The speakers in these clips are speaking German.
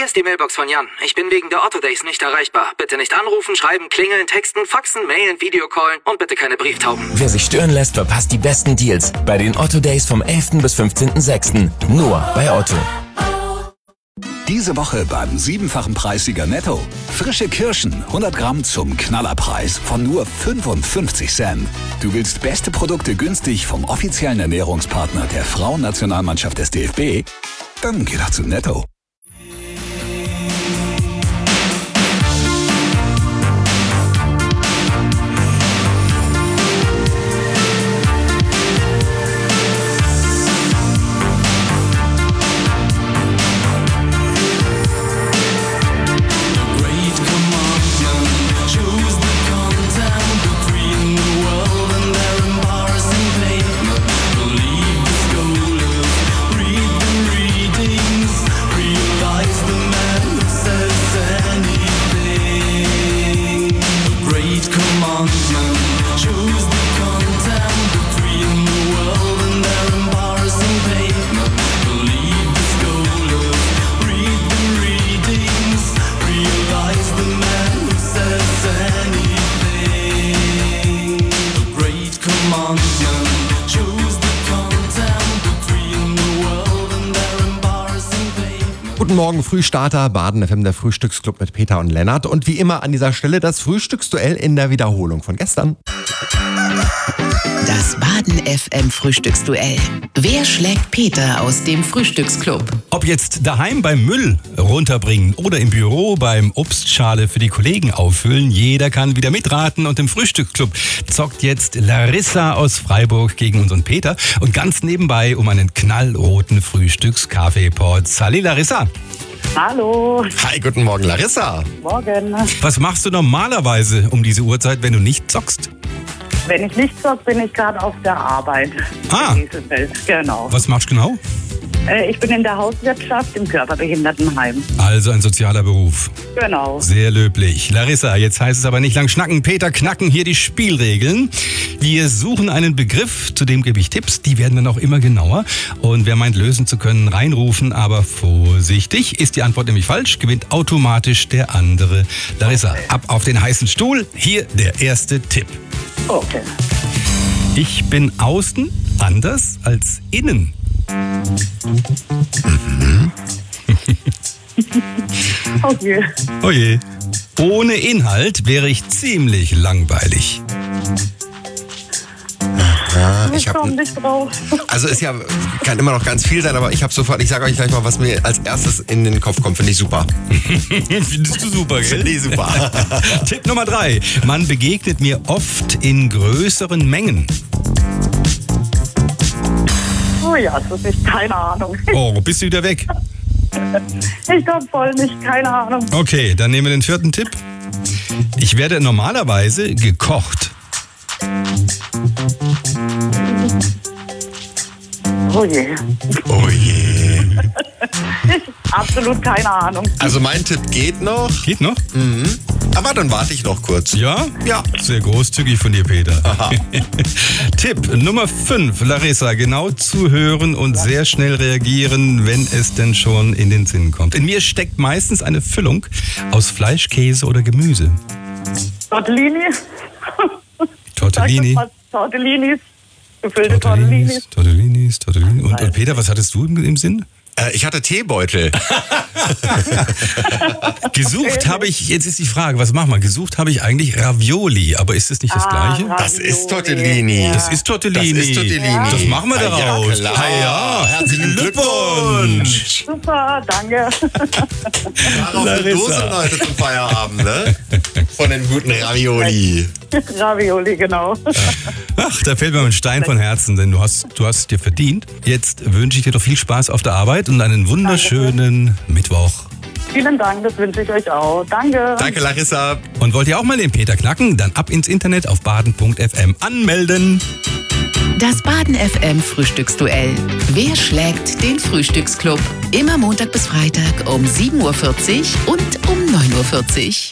ist die Mailbox von Jan. Ich bin wegen der Otto Days nicht erreichbar. Bitte nicht anrufen, schreiben, klingeln, texten, faxen, mailen, Videocallen und bitte keine Brieftauben. Wer sich stören lässt, verpasst die besten Deals bei den Otto Days vom 11. bis 15.06. Nur bei Otto. Diese Woche beim 7-fachen Preissieger Netto. Frische Kirschen, 100 Gramm zum Knallerpreis von nur 55 Cent. Du willst beste Produkte günstig vom offiziellen Ernährungspartner der Frauennationalmannschaft des DFB? Dann geh doch zu Netto. Guten Morgen, Frühstarter, Baden FM, der Frühstücksclub mit Peter und Lennart. Und wie immer an dieser Stelle das Frühstücksduell in der Wiederholung von gestern. Das Baden FM Frühstücksduell. Wer schlägt Peter aus dem Frühstücksclub? Ob jetzt daheim beim Müll runterbringen oder im Büro beim Obstschale für die Kollegen auffüllen, jeder kann wieder mitraten. Und im Frühstücksclub zockt jetzt Larissa aus Freiburg gegen unseren Peter. Und ganz nebenbei um einen knallroten Frühstückskaffeepot. Salut Larissa. Hallo. Hi, guten Morgen, Larissa. Morgen. Was machst du normalerweise um diese Uhrzeit, wenn du nicht zockst? Wenn ich nicht zocke, bin ich gerade auf der Arbeit. Ah. In Riesenfeld. Genau. Was machst du genau? Ich bin in der Hauswirtschaft im Körperbehindertenheim. Also ein sozialer Beruf. Genau. Sehr löblich. Larissa, jetzt heißt es aber nicht lang schnacken. Peter, knacken hier die Spielregeln. Wir suchen einen Begriff, zu dem gebe ich Tipps. Die werden dann auch immer genauer. Und wer meint, lösen zu können, reinrufen. Aber vorsichtig, ist die Antwort nämlich falsch, gewinnt automatisch der andere. Larissa, ab auf den heißen Stuhl. Hier der erste Tipp. Okay. Ich bin außen anders als innen. Okay. Oh je. Ohne Inhalt wäre ich ziemlich langweilig. Ja, Ich komme nicht drauf. Also ist ja, kann immer noch ganz viel sein, aber ich habe sofort, ich sage euch gleich mal, was mir als erstes in den Kopf kommt, finde ich super. Findest du super, gell? Finde ich super. Tipp Nummer 3. Man begegnet mir oft in größeren Mengen. Oh ja, das ist keine Ahnung. Oh, bist du wieder weg? Ich komme voll nicht, keine Ahnung. Okay, dann nehmen wir den vierten Tipp. Ich werde normalerweise gekocht. Oh je. Oh je. Absolut keine Ahnung. Also mein Tipp geht noch. Geht noch? Aber dann warte ich noch kurz. Ja? Ja. Sehr großzügig von dir, Peter. Aha. Tipp Nummer 5, Larissa. Genau zuhören und sehr schnell reagieren, wenn es denn schon in den Sinn kommt. In mir steckt meistens eine Füllung aus Fleisch, Käse oder Gemüse. Tortellini. Tortellini. Tortellinis. Gefüllte Tortellinis. Tortellinis. Und Peter, was hattest du im Sinn? Ich hatte Teebeutel. Gesucht habe ich, jetzt ist die Frage, was machen wir? Gesucht habe ich eigentlich Ravioli, aber ist das nicht das Gleiche? Das ist Tortellini. Ja. Das ist Tortellini. Das ist Tortellini. Das machen wir daraus. Ja, klar. Ja, Herzlichen Glückwunsch. Super, danke. Darauf eine Dose, Leute, zum Feierabend, ne? Von den guten Ravioli. Ravioli, genau. Ach, da fällt mir ein Stein von Herzen, denn du hast es dir verdient. Jetzt wünsche ich dir doch viel Spaß auf der Arbeit und einen wunderschönen Mittwoch. Vielen Dank, das wünsche ich euch auch. Danke. Danke, Larissa. Und wollt ihr auch mal den Peter knacken? Dann ab ins Internet auf baden.fm anmelden. Das Baden FM Frühstücksduell. Wer schlägt den Frühstücksclub? Immer Montag bis Freitag um 7.40 Uhr und um 9.40 Uhr.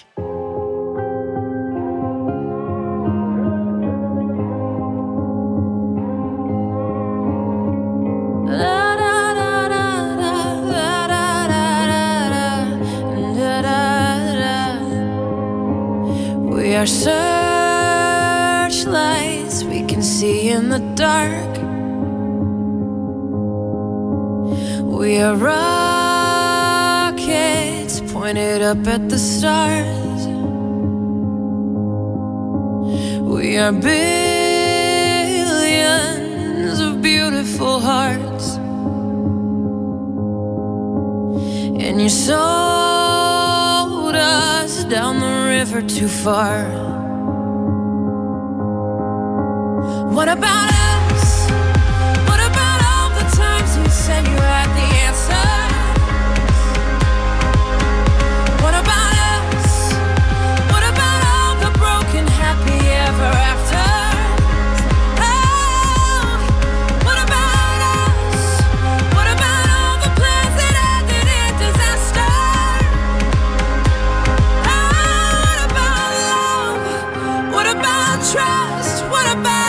are searchlights we can see in the dark. We are rockets pointed up at the stars. We are billions of beautiful hearts. And you sold us down the river too far. What about us? What about all the times you said you had the answer? What about us? What about all the broken happy ever after? Oh, what about us? What about all the plans that ended in disaster? Oh, what about love? What about trust? What about us?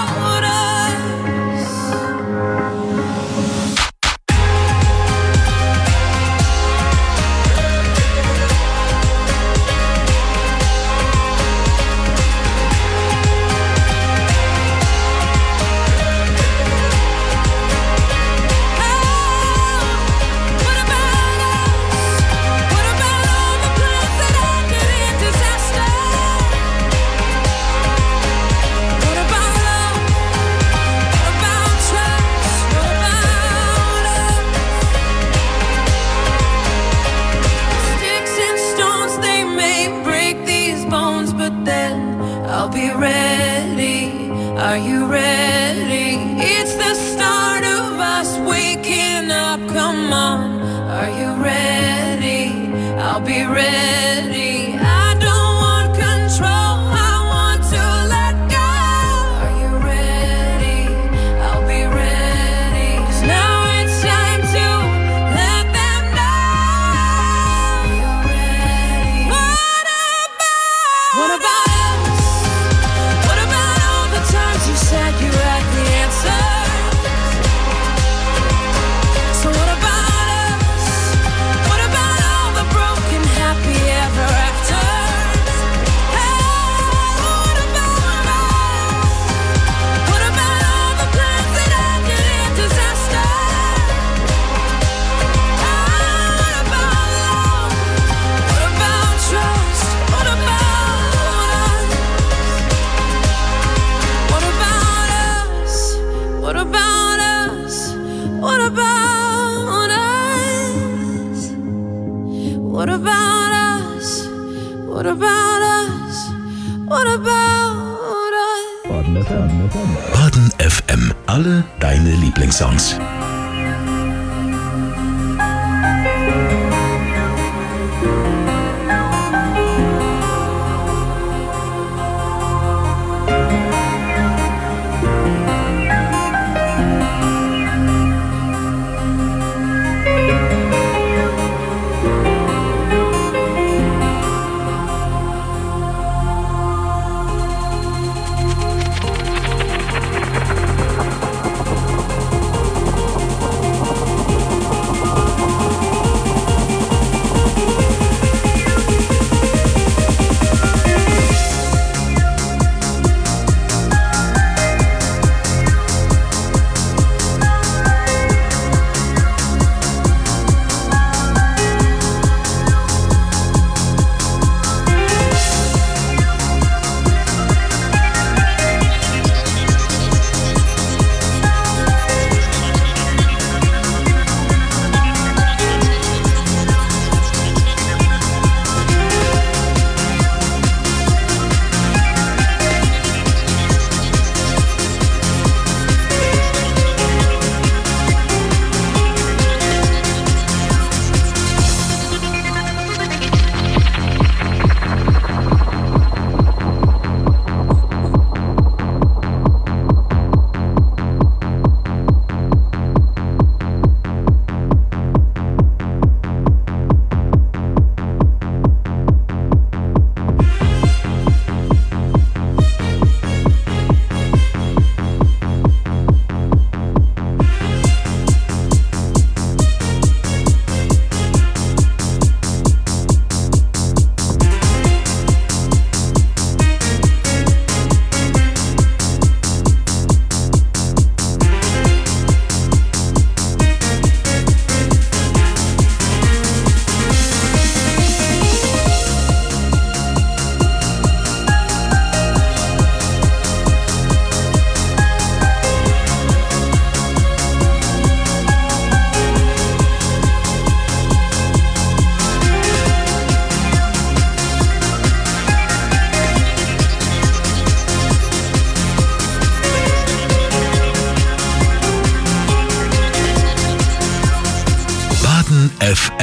What about us? What about all the plans that ended in disaster? What about love? What about trust? What about us? Sticks and stones, they may break these bones, but then I'll be ready. Are you ready? It's the start of us waking up. Come on, are you ready? I'll be ready. I don't want control, I want to let go. Are you ready? I'll be ready. 'Cause now it's time to let them know. Are you ready? What about us? What about all the times you said you had the answer? So what about us? What about all the broken happy ever after? What about us? What about all the plans that ended in disaster? What about love? What about trust? What about us? What about us? What about us? What about us? What about us? What about us? What about us? Baden FM. Alle deine Lieblingssongs.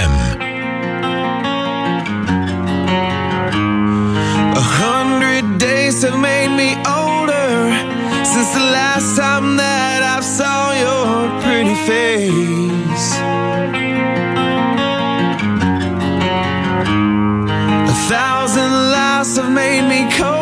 FM. 100 days have made me older since the last time that I saw your pretty face. 1,000 lives have made me cold.